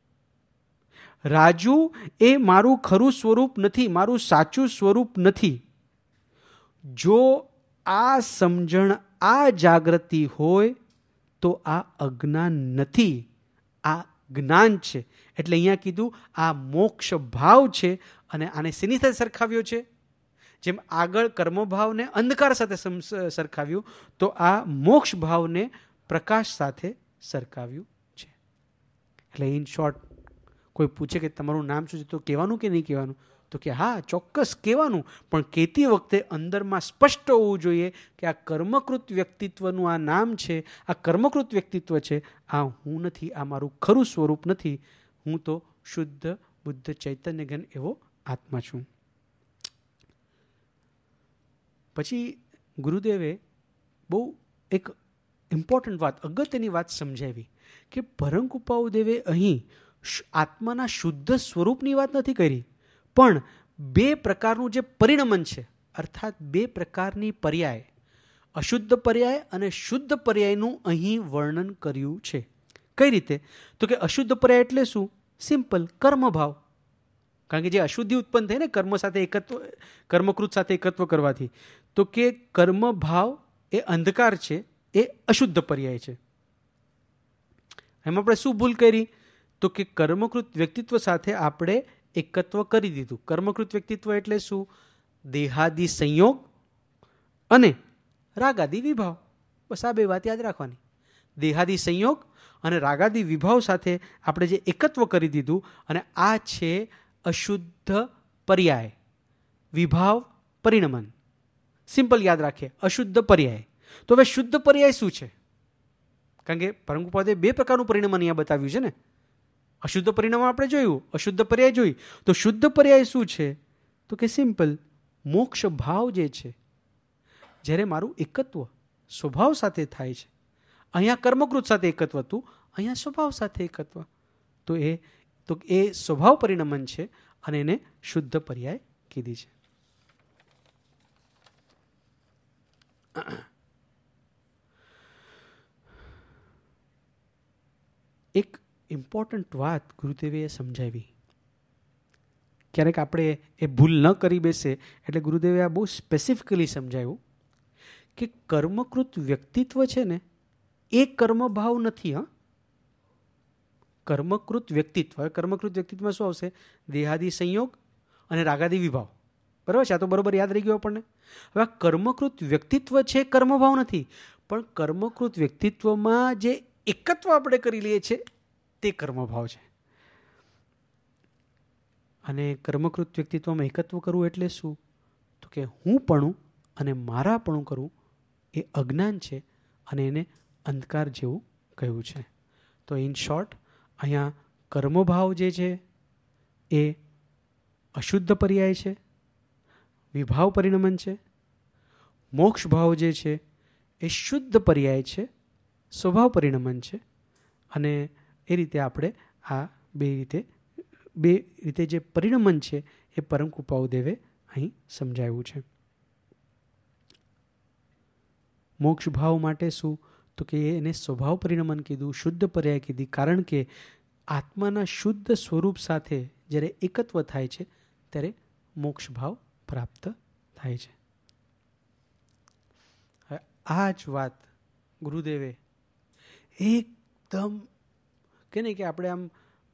S1: રાજુ એ મારું ખરું સ્વરૂપ નથી, મારું સાચું સ્વરૂપ નથી. જો આ સમજણ, આ જાગૃતિ હોય તો આ અજ્ઞાન નથી, આ જ્ઞાન છે. એટલે અહીંયા કીધું આ મોક્ષ ભાવ છે. અને આને શેની સાથે સરખાવ્યો છે? જેમ આગળ કર્મભાવને અંધકાર સાથે સરખાવ્યું, તો આ મોક્ષ ભાવને પ્રકાશ સાથે સરખાવ્યું છે. એટલે ઇન શોર્ટ કોઈ પૂછે કે તમારું નામ શું છે, તો કહેવાનું કે નહીં કહેવાનું? તો કે હા, ચોક્કસ કહેવાનું, પણ કહેતી વખતે અંદરમાં સ્પષ્ટ હોવું જોઈએ કે આ કર્મકૃત વ્યક્તિત્વનું આ નામ છે, આ કર્મકૃત વ્યક્તિત્વ છે, આ હું નથી, આ મારું ખરું સ્વરૂપ નથી. હું તો શુદ્ધ બુદ્ધ ચૈતન્ય ઘન એવો આત્મા છું. પછી ગુરુદેવે બહુ એક ઇમ્પોર્ટન્ટ વાત, અગત્યની વાત સમજાવી કે પરંકુપાઉદેવે અહીં આત્માના શુદ્ધ સ્વરૂપની વાત નથી કરી, પણ બે પ્રકારનું જે પરિણમન છે, અર્થાત બે પ્રકારની પર્યાય, અશુદ્ધ પર્યાય અને શુદ્ધ પર્યાયનું અહીં વર્ણન કર્યું છે. કઈ રીતે? તો કે અશુદ્ધ પર્યાય એટલે શું? સિમ્પલ કર્મભાવ. કારણ કે જે અશુદ્ધિ ઉત્પન્ન થાય ને કર્મ સાથે એકત્વ, કર્મકૃત સાથે એકત્વ કરવાથી, તો કે કર્મભાવ એ અંધકાર છે, એ અશુદ્ધ પર્યાય છે. એમાં આપણે શું ભૂલ કરી? તો કે કર્મકૃત વ્યક્તિત્વ સાથે આપણે એકત્વ કરી દીધું. કર્મકૃત વ્યક્તિત્વ એટલે શું? દેહાદિ સંયોગ અને રાગાદિ વિભાવ. બસ આ બે વાત યાદ રાખવાની. દેહાદિ સંયોગ અને રાગાદિ વિભાવ સાથે આપણે જે એકત્વ કરી દીધું, અને આ છે અશુદ્ધ પર્યાય, વિભાવ પરિણમન. સિમ્પલ યાદ રાખીએ, અશુદ્ધ પર્યાય. તો હવે શુદ્ધ પર્યાય શું છે? કારણ કે પરંકુપાદે બે પ્રકારનું પરિણમન અહીંયા બતાવ્યું છે ને. અશુદ્ધ પરિણામ આપણે જોયું, અશુદ્ધ પર્યાય જોઈ. તો શુદ્ધ પર્યાય શું છે? તો કે સિમ્પલ મોક્ષ ભાવ જે છે, જ્યારે મારું એકત્વ સ્વભાવ સાથે થાય છે, અહીંયા કર્મકૃત સાથે એકત્વ હતું, અહીંયા સ્વભાવ સાથે એકત્વ, તો એ તો એ સ્વભાવ પરિણમન છે અને એને શુદ્ધ પર્યાય કીધી છે. એક ઇમ્પોર્ટન્ટ વાત ગુરુદેવે સમજાવી. ક્યારેક આપણે એ ભૂલ ન કરી બેસે એટલે ગુરુદેવે આ બહુ સ્પેસિફિકલી સમજાવ્યું કે કર્મકૃત વ્યક્તિત્વ છે ને એ કર્મભાવ નથી. હા, કર્મકૃત વ્યક્તિત્વ, કર્મકૃત વ્યક્તિત્વમાં શું આવશે? દેહાદી સંયોગ અને રાગાદી વિભાવ. બરાબર છે? આ તો બરોબર યાદ રહી ગયો આપણને. હવે આ કર્મકૃત વ્યક્તિત્વ છે, કર્મભાવ નથી. પણ કર્મકૃત વ્યક્તિત્વમાં જે એકત્વ આપણે કરી લઈએ છીએ તે કર્મભાવ છે. અને કર્મકૃત વ્યક્તિત્વમાં એકત્વ કરવું એટલે શું? તો કે હું પણ અને મારા પણ કરવું એ અજ્ઞાન છે અને એને અંધકાર જેવું કહ્યું છે. તો ઇન શોર્ટ અહીંયા કર્મભાવ જે છે એ અશુદ્ધ પર્યાય છે, વિભાવ પરિણમન છે. મોક્ષ ભાવ જે છે એ શુદ્ધ પર્યાય છે, સ્વભાવ પરિણમન છે. અને એ રીતે આપણે આ બે રીતે બે રીતે જે પરિણમન છે એ પરમ કૃપાળુદેવે અહીં સમજાવ્યું છે. મોક્ષ ભાવ માટે શું? તો કે એને સ્વભાવ પરિણમન કીધું, શુદ્ધ પર્યાય કીધી. કારણ કે આત્માના શુદ્ધ સ્વરૂપ સાથે જ્યારે એકત્વ થાય છે ત્યારે મોક્ષ ભાવ પ્રાપ્ત થાય છે. આ જ વાત ગુરુદેવે એકદમ કે નહીં કે આપણે આમ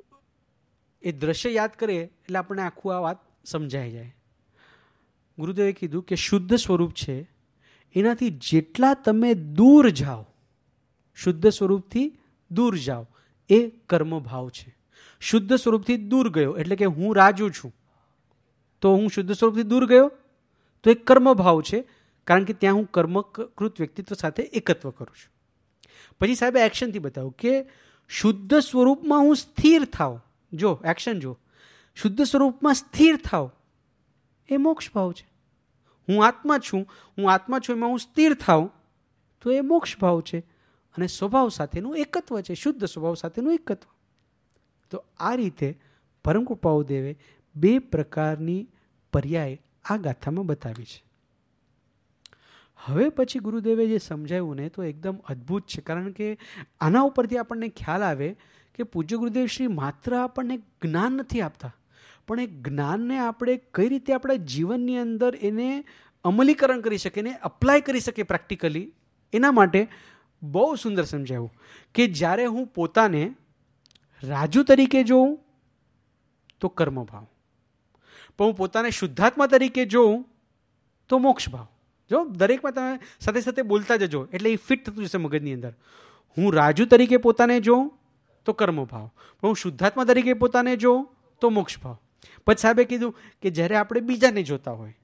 S1: એ દ્રશ્ય યાદ કરીએ એટલે આપણે આખું આ વાત સમજાઈ જાય. ગુરુદેવે કીધું કે શુદ્ધ સ્વરૂપ છે એનાથી જેટલા તમે દૂર જાઓ, શુદ્ધ સ્વરૂપથી દૂર જાઓ એ કર્મભાવ છે. શુદ્ધ સ્વરૂપથી દૂર ગયો એટલે કે હું રાજુ છું તો હું શુદ્ધ સ્વરૂપથી દૂર ગયો તો એ કર્મભાવ છે. કારણ કે ત્યાં હું કર્મકૃત વ્યક્તિત્વ સાથે એકત્વ કરું છું. પછી સાહેબે એક્શનથી બતાવ્યું કે શુદ્ધ સ્વરૂપમાં હું સ્થિર થાવ. જો એક્શન જો, શુદ્ધ સ્વરૂપમાં સ્થિર થાવ એ મોક્ષ ભાવ છે. હું આત્મા છું, હું આત્મા છું એમાં હું સ્થિર થાવ તો એ મોક્ષ ભાવ છે. અને સ્વભાવ સાથેનું એકત્વ છે, શુદ્ધ સ્વભાવ સાથેનું એકત્વ. તો આ રીતે પરમ કૃપાળુદેવે બે પ્રકારની પર્યાય આ ગાથામાં બતાવી છે. હવે પછી ગુરુદેવે જે સમજાવ્યું ને તો એકદમ અદ્ભુત છે. કારણ કે આના ઉપરથી આપણને ખ્યાલ આવે કે પૂજ્ય ગુરુદેવ શ્રી માત્ર આપણને જ્ઞાન નથી આપતા, પણ એ જ્ઞાનને આપણે કઈ રીતે આપણા જીવનની અંદર એને અમલીકરણ કરી શકીએ, એને અપ્લાય કરી શકીએ પ્રેક્ટિકલી, એના માટે બહુ સુંદર સમજાવ્યું કે જ્યારે હું પોતાને રાજુ તરીકે જોઉં તો કર્મભાવ, પણ હું પોતાને શુદ્ધાત્મા તરીકે જોઉં તો મોક્ષ ભાવ. જો દરેકમાં તમે સાથે સાથે બોલતા જજો એટલે એ ફિટ થતું જશે મગજની અંદર. હું રાજુ તરીકે પોતાને જોઉં તો કર્મભાવ, પણ હું શુદ્ધાત્મા તરીકે પોતાને જોઉં તો મોક્ષ ભાવ. પછી સાહેબે કીધું કે જ્યારે આપણે બીજાને જોતા હોય,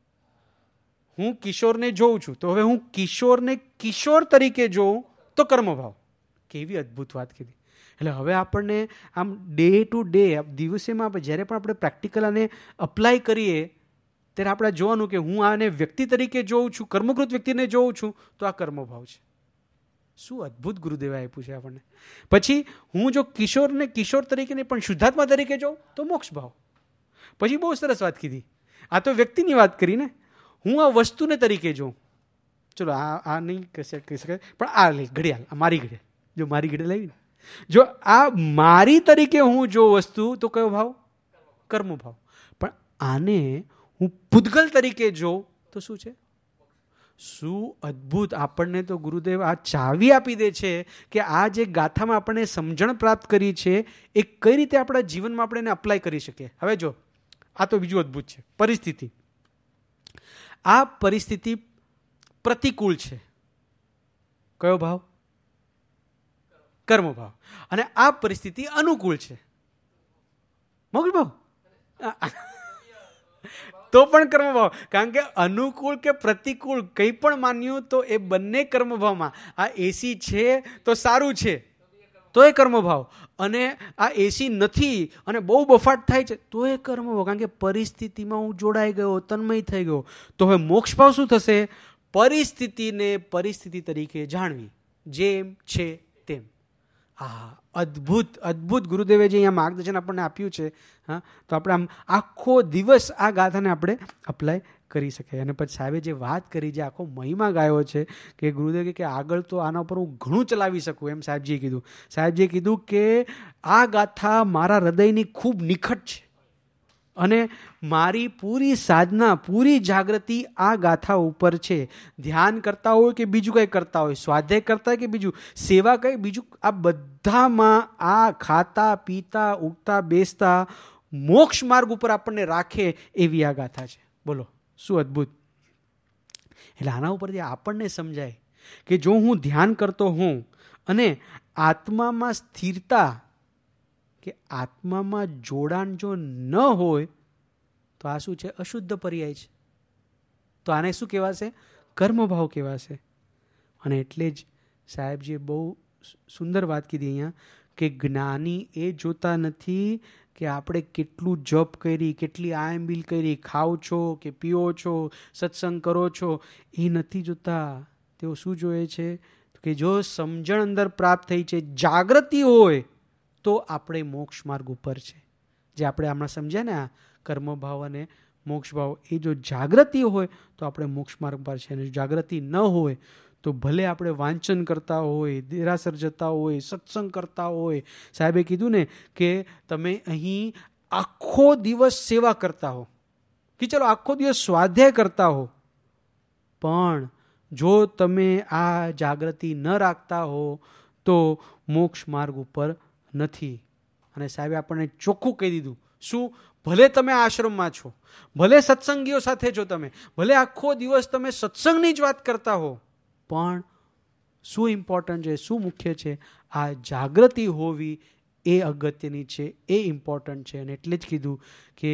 S1: હું કિશોરને જોઉં છું તો હવે હું કિશોરને કિશોર તરીકે જોઉં તો કર્મભાવ. કેવી અદ્ભુત વાત કીધી. એટલે હવે આપણને આમ ડે ટુ ડે દિવસેમાં જ્યારે પણ આપણે પ્રેક્ટિકલ આને અપ્લાય કરીએ ત્યારે આપણે જોવાનું કે હું આને વ્યક્તિ તરીકે જોઉં છું, કર્મકૃત વ્યક્તિને જોઉં છું તો આ કર્મભાવ છે. શું અદ્ભુત ગુરુદેવે આપ્યું છે આપણને. પછી હું જો કિશોરને કિશોર તરીકે નહીં પણ શુદ્ધાત્મા તરીકે જોઉં તો મોક્ષ ભાવ. પછી બહુ સરસ વાત કીધી. આ તો વ્યક્તિની વાત કરી ને. હું આ વસ્તુને તરીકે જોઉં, ચલો આ આ નહીં કહી શકાય પણ આ લઈ ઘડિયાળ, આ મારી ઘડિયાળ, જો મારી ઘડિયાળ લાવી ને, જો આ મારી તરીકે હું જો વસ્તુ તો કયો ભાવ? કર્મ ભાવ. પણ આને હું પૂતગલ તરીકે જોઉં તો શું છે? શું અદ્ભુત. આપણને તો ગુરુદેવ આ ચાવી આપી દે છે કે આ જે ગાથામાં આપણને સમજણ પ્રાપ્ત કરી છે એ કઈ રીતે આપણા જીવનમાં આપણે એને અપ્લાય કરી શકીએ. હવે જો આ તો બીજું અદ્ભુત છે, પરિસ્થિતિ. આ પરિસ્થિતિ પ્રતિકૂળ છે. કયો ભાવ? કર્મ ભાવ. અને આ પરિસ્થિતિ અનુકૂળ છે, મોક્ષ ભાવ. તો પણ કર્મ ભાવ. કારણ કે અનુકૂળ કે પ્રતિકૂળ કંઈ પણ માન્યું તો એ બંને કર્મ ભાવમાં. આ એસી છે તો સારું છે તો એ કર્મ ભાવ, અને આ એસી નથી અને બહુ બફાટ થાય છે તો એ કર્મ ભાવ. કારણ કે પરિસ્થિતિમાં હું જોડાઈ ગયો, તન્મય થઈ ગયો. તો હવે મોક્ષ ભાવ શું થશે? પરિસ્થિતિને પરિસ્થિતિ તરીકે જાણવી, જેમ છે તેમ. હા, અદ્ભુત અદ્ભુત ગુરુદેવે જે અહીંયા માર્ગદર્શન આપણને આપ્યું છે. હા, તો આપણે આમ આખો દિવસ આ ગાથાને આપણે અપ્લાય કરી શકાય. અને પછી સાહેબે જે વાત કરી, જે આખો મહિમા ગાયો છે કે ગુરુદેવ કે આગળ તો આના ઉપર હું ઘણું ચલાવી શકું, એમ સાહેબજીએ કીધું. સાહેબજીએ કીધું કે આ ગાથા મારા હૃદયની ખૂબ નિખટ છે અને મારી પૂરી સાધના, પૂરી જાગૃતિ આ ગાથા ઉપર છે. ધ્યાન કરતા હોય કે બીજું કંઈ કરતા હોય, સ્વાધ્યાય કરતા હોય કે બીજું, સેવા કંઈ બીજું, આ બધામાં આ ખાતા પીતા ઉઠતા બેસતા મોક્ષ માર્ગ ઉપર આપણને રાખે એવી આ ગાથા છે. બોલો શું અદ્ભુત. એટલે આના ઉપરથી આપણને સમજાય કે જો હું ધ્યાન કરતો હોઉં અને આત્મામાં સ્થિરતા કે આત્મામાં જોડાણ જો ન હોય તો આ શું છે? અશુદ્ધ પર્યાય છે. તો આને શું કહેવાશે? કર્મભાવ કહેવાશે. અને એટલે જ સાહેબજીએ બહુ સુંદર વાત કીધી અહીંયા કે જ્ઞાની એ જોતા નથી કે આપણે કેટલું જપ કરી, કેટલી આયંબિલ કરી, ખાઓ છો કે પીઓ છો, સત્સંગ કરો છો, એ નથી જોતા. તેઓ શું જોઈએ છે કે જો સમજણ અંદર પ્રાપ્ત થઈ છે, જાગૃતિ હોય તો આપણે મોક્ષ માર્ગ ઉપર છે. જે આપણે હમણાં સમજ્યા ને, આ કર્મભાવ અને મોક્ષ ભાવ, એ જો જાગૃતિ હોય તો આપણે મોક્ષ માર્ગ પર છે. અને જો જાગૃતિ ન હોય તો ભલે આપણે વાંચન કરતા હોય, દેરાસર જતા હોય, સત્સંગ કરતા હોય. સાહેબે કીધું ને કે તમે અહીં આખો દિવસ સેવા કરતા હો કે ચલો આખો દિવસ સ્વાધ્યાય કરતા હો, પણ જો તમે આ જાગૃતિ ન રાખતા હો તો મોક્ષ માર્ગ ઉપર નથી. અને સાહેબે આપણને ચોખ્ખું કહી દીધું. શું? ભલે તમે આશ્રમમાં છો, ભલે સત્સંગીઓ સાથે છો, તમે ભલે આખો દિવસ તમે સત્સંગની જ વાત કરતા હો, પણ શું ઇમ્પોર્ટન્ટ છે, શું મુખ્ય છે? આ જાગૃતિ હોવી એ અગત્યની છે, એ ઇમ્પોર્ટન્ટ છે. અને એટલે જ કીધું કે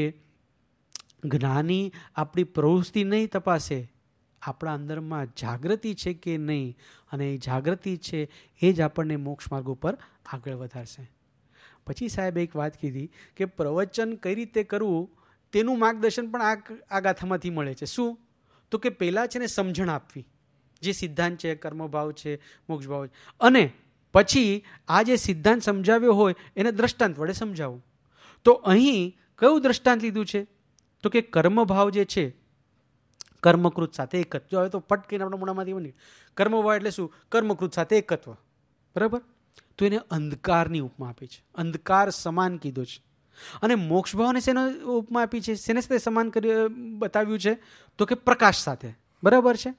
S1: જ્ઞાની આપણી પ્રવૃત્તિ નહીં તપાસે, આપણા અંદરમાં જાગૃતિ છે કે નહીં, અને એ જાગૃતિ છે એ જ આપણને મોક્ષ માર્ગ ઉપર આગળ વધારશે. પછી સાહેબ એક વાત કીધી કે પ્રવચન કઈ રીતે કરવું તેનું માર્ગદર્શન પણ આ આ ગાથામાંથી મળે છે. શું? તો કે પહેલાં છે ને સમજણ આપવી, જે સિદ્ધાંત છે, કર્મભાવ છે, મોક્ષભાવ છે, અને પછી આ જે સિદ્ધાંત સમજાવ્યો હોય એને દ્રષ્ટાંત વડે સમજાવવું. તો અહીં કયું દ્રષ્ટાંત લીધું છે? તો કે કર્મભાવ જે છે કર્મકૃત સાથે એકત્વ. જો હવે તો પટ કહીને આપણા મોઢામાંથી બની કર્મભાવ એટલે શું? કર્મકૃત સાથે એકત્વ. બરાબર? તો એને અંધકારની ઉપમા આપી છે, અંધકાર સમાન કીધો છે. અને મોક્ષભાવને શેનો ઉપમા આપી છે, શેને સાથે સમાન કરી બતાવ્યું છે? તો કે પ્રકાશ સાથે. બરાબર છે?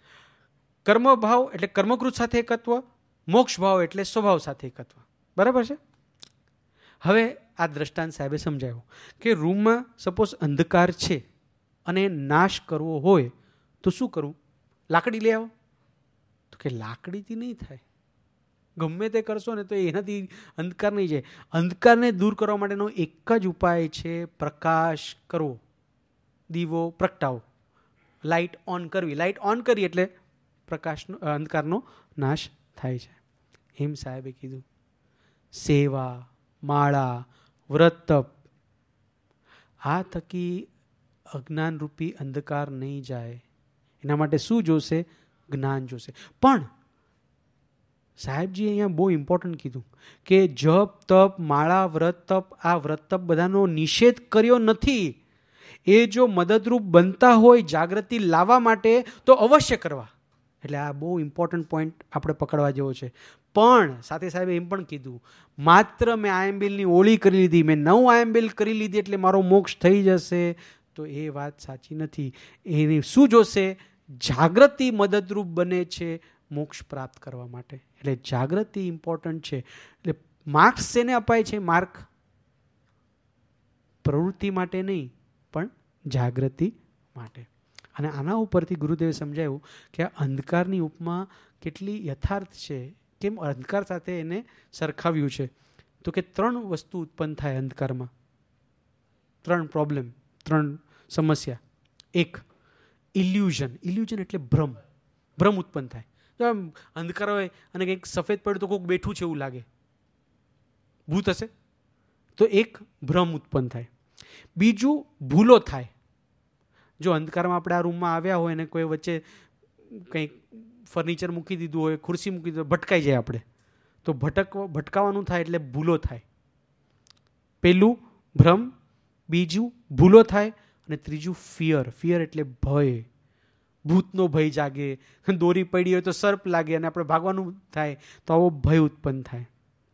S1: કર્મભાવ એટલે કર્મકૃત સાથે એકત્વ, મોક્ષભાવ એટલે સ્વભાવ સાથે એકત્વ. બરાબર છે? હવે આ દ્રષ્ટાંત સાહેબે સમજાવ્યું કે રૂમમાં સપોઝ અંધકાર છે અને નાશ કરવો હોય તો શું કરવું? લાકડી લઈ આવો. તો કે લાકડીથી નહીં થાય, ગમે તે કરશો ને તો એનાથી અંધકાર નહીં જાય. અંધકારને દૂર કરવા માટેનો એક જ ઉપાય છે પ્રકાશ કરવો, દીવો પ્રગટાવો, લાઇટ ઓન કરવી. લાઇટ ઓન કરી એટલે પ્રકાશનો અંધકારનો નાશ થાય છે. એમ સાહેબે કીધું સેવા, માળા, વ્રત, તપ, આ થકી અજ્ઞાનરૂપી અંધકાર નહીં જાય. એના માટે શું જોશે? જ્ઞાન જોશે. પણ સાહેબજી અહીંયા બહુ ઇમ્પોર્ટન્ટ કીધું કે જપ, તપ, માળા, વ્રત, તપ, આ વ્રત તપ બધાનો નિષેધ કર્યો નથી. એ જો મદદરૂપ બનતા હોય જાગૃતિ લાવવા માટે તો અવશ્ય કરવા. એટલે આ બહુ ઇમ્પોર્ટન્ટ પોઈન્ટ આપણે પકડવા જેવો છે. પણ સાથે સાહેબે એમ પણ કીધું માત્ર મેં આયંબિલની ઓળી કરી લીધી, મેં નવ આયંબિલ કરી લીધી એટલે મારો મોક્ષ થઈ જશે, તો એ વાત સાચી નથી. એની શું જોશે? જાગૃતિ મદદરૂપ બને છે મોક્ષ પ્રાપ્ત કરવા માટે. એટલે જાગૃતિ ઇમ્પોર્ટન્ટ છે. એટલે માર્ક્સ શેને અપાય છે? માર્ક પ્રવૃત્તિ માટે નહીં પણ જાગૃતિ માટે. અને આના ઉપરથી ગુરુદેવે સમજાવ્યું કે આ અંધકારની ઉપમા કેટલી યથાર્થ છે. કેમ અંધકાર સાથે એને સરખાવ્યું છે? તો કે ત્રણ વસ્તુ ઉત્પન્ન થાય અંધકારમાં, ત્રણ પ્રોબ્લેમ, ત્રણ સમસ્યા. એક ઇલ્યુઝન. ઇલ્યુઝન એટલે ભ્રમ. ભ્રમ ઉત્પન્ન થાય. જો આમ અંધકાર હોય અને કંઈક સફેદ પડ્યું તો કોઈક બેઠું છે એવું લાગે, ભૂત હશે, તો એક ભ્રમ ઉત્પન્ન થાય. બીજું ભૂલો થાય. જો અંધકારમાં આપણે આ રૂમમાં આવ્યા હોય અને કોઈ વચ્ચે કંઈક ફર્નિચર મૂકી દીધું હોય, ખુરશી મૂકી દીધું, ભટકાઈ જાય આપણે, તો ભટક ભટકાવાનું થાય એટલે ભૂલો થાય. પેલું ભ્રમ, બીજું ભૂલો થાય, અને ત્રીજું ફિયર. ફિયર એટલે ભય. ભૂતનો ભય જાગે, દોરી પડી હોય તો સર્પ લાગે અને આપણે ભાગવાનું થાય, તો આવો ભય ઉત્પન્ન થાય.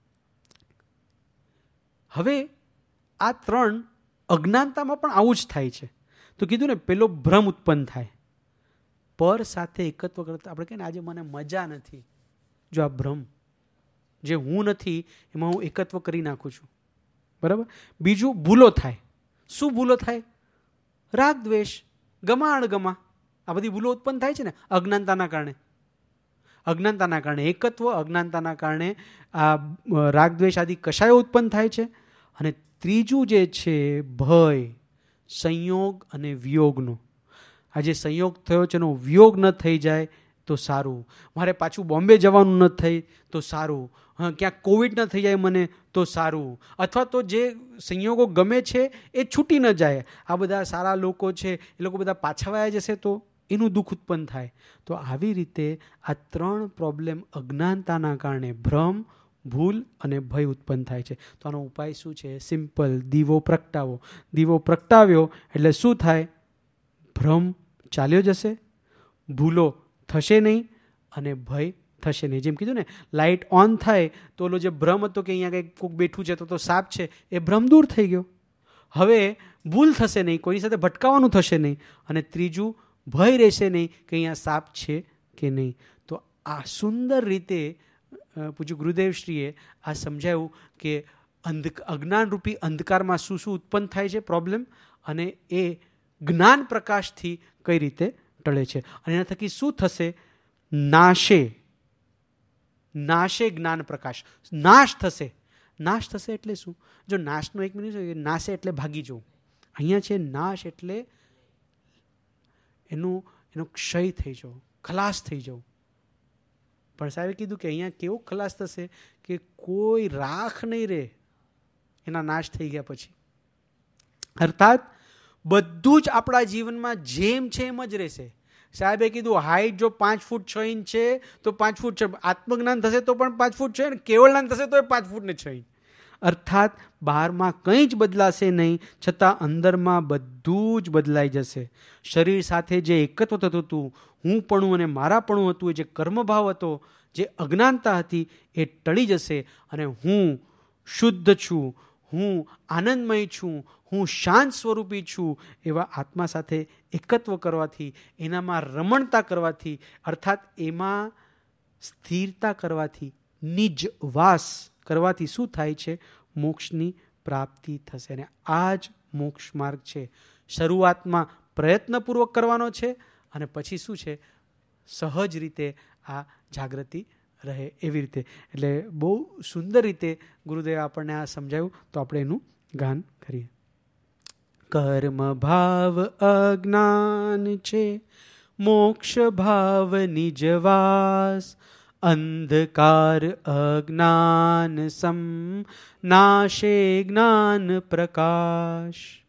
S1: હવે આ ત્રણ અજ્ઞાનતામાં પણ આવું જ થાય છે. તો કીધું ને, પેલો ભ્રમ ઉત્પન્ન થાય. પર સાથે એકત્વ કરતા આપણે કહીએ ને, આજે મને મજા નથી. જો આ ભ્રમ, જે હું નથી એમાં હું એકત્વ કરી નાખું છું. બરાબર. બીજું ભૂલો થાય. શું ભૂલો થાય? રાગ દ્વેષ, ગમા અણગમા, આ બધી ભૂલો ઉત્પન્ન થાય છે ને અજ્ઞાનતાના કારણે. અજ્ઞાનતાના કારણે એકત્વ, અજ્ઞાનતાના કારણે આ રાગ દ્વેષ આદિ કશાયો ઉત્પન્ન થાય છે. અને ત્રીજું જે છે ભય, સંયોગ અને વિયોગનો. આ જે સંયોગ થયો છે એનો વિયોગ ન થઈ જાય તો સારું. મારે પાછું બોમ્બે જવાનું ન થાય તો સારું. હા, ક્યાંક કોવિડ ન થઈ જાય મને તો સારું. અથવા તો જે સંયોગો ગમે છે એ છૂટી ન જાય. આ બધા સારા લોકો છે એ લોકો બધા પાછા વયા જશે તો એનું દુઃખ ઉત્પન્ન થાય. તો આવી રીતે આ ત્રણ પ્રોબ્લેમ અજ્ઞાનતાના કારણે ભ્રમ, ભૂલ અને ભય ઉત્પન્ન થાય છે. તો આનો ઉપાય શું છે? સિમ્પલ, દીવો પ્રગટાવો. દીવો પ્રગટાવ્યો એટલે શું થાય? ભ્રમ ચાલ્યો જશે, ભૂલો થશે નહીં અને ભય થશે નહીં. જેમ કીધું ને, લાઇટ ઓન થાય તો ઓલો જે ભ્રમ હતો કે અહીંયા કંઈક કોઈક બેઠું છે તો તો સાપ છે, એ ભ્રમ દૂર થઈ ગયો. હવે ભૂલ થશે નહીં, કોઈની સાથે ભટકાવાનું થશે નહીં. અને ત્રીજું ભય રહેશે નહીં કે અહીંયા સાપ છે કે નહીં. તો આ સુંદર રીતે પૂજ્ય ગુરુદેવશ્રીએ આ સમજાવ્યું કે અંધ અજ્ઞાનરૂપી અંધકારમાં શું શું ઉત્પન્ન થાય છે પ્રોબ્લેમ, અને એ જ્ઞાન પ્રકાશથી કઈ રીતે ટળે છે. અને એના થકી શું થશે? નાશે નાશે જ્ઞાન પ્રકાશ. નાશ થશે. નાશ થશે એટલે શું? જો નાશનો એક મિનિટ છે, નાશે એટલે ભાગી જવું. અહીંયા છે નાશ એટલે એનું એનો ક્ષય થઈ જવું, ખલાસ થઈ જવું. પણ સાહેબે કીધું કે અહીંયા કેવો ખલાસ થશે કે કોઈ રાખ નહીં રહે એના નાશ થઈ ગયા પછી. અર્થાત બધું જ આપણા જીવનમાં જેમ છે એમ જ રહેશે. સાહેબે કીધું હાઈટ જો પાંચ ફૂટ છ ઇંચ છે તો પાંચ ફૂટ છે. આત્મજ્ઞાન થશે તો પણ પાંચ ફૂટ છે, ને કેવળ જ્ઞાન થશે તો એ પાંચ ફૂટ ને છ ઇંચ. અર્થાત બહારમાં કંઈ જ બદલાશે નહીં, છતાં અંદરમાં બધું જ બદલાઈ જશે. શરીર સાથે જે એકત્વ થતું હતું, હું પણ અને મારા પણ હતું, જે કર્મભાવ હતો, જે અજ્ઞાનતા હતી, એ ટળી જશે. અને હું શુદ્ધ છું, હું આનંદમય છું, હું શાંત સ્વરૂપી છું એવા આત્મા સાથે એકત્વ કરવાથી, એનામાં રમણતા કરવાથી, અર્થાત એમાં સ્થિરતા કરવાથી, નિજ વાસ કરવાથી શું થાય છે? મોક્ષની પ્રાપ્તિ થશે. અને આ જ મોક્ષ માર્ગ છે. શરૂઆતમાં પ્રયત્નપૂર્વક કરવાનો છે અને પછી શું છે? સહજ રીતે આ જાગૃતિ રહે એવી રીતે. એટલે બહુ સુંદર રીતે ગુરુદેવ આપણને આ સમજાવ્યું. તો આપણે એનું ગાન કરીએ. કર્મ ભાવ અજ્ઞાન છે, મોક્ષ ભાવ નિજવાસ. અંધકાર અજ્ઞાન સમ, નાશે જ્ઞાન પ્રકાશ.